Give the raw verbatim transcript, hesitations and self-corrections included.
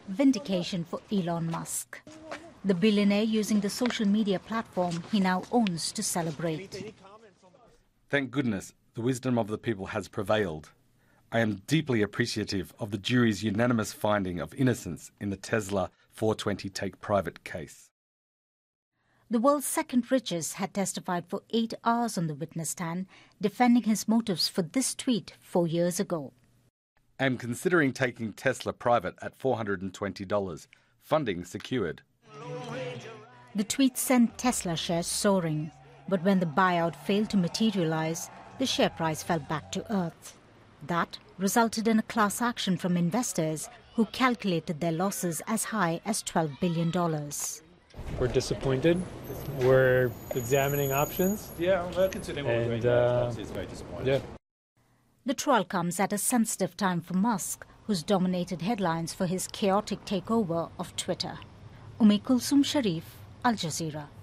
vindication for Elon Musk, the billionaire using the social media platform he now owns to celebrate. Thank goodness the wisdom of the people has prevailed. I am deeply appreciative of the jury's unanimous finding of innocence in the Tesla four twenty take-private case. The world's second richest had testified for eight hours on the witness stand, defending his motives for this tweet four years ago. I am considering taking Tesla private at four hundred twenty dollars, funding secured. The tweet sent Tesla shares soaring, but when the buyout failed to materialize, the share price fell back to earth. That resulted in a class action from investors who calculated their losses as high as twelve billion dollars. We're disappointed. We're examining options. Yeah, we're considering what we're doing. Uh, It's very disappointing. yeah. The trial comes at a sensitive time for Musk, who's dominated headlines for his chaotic takeover of Twitter. Umm Kulsum Sharif, Al Jazeera.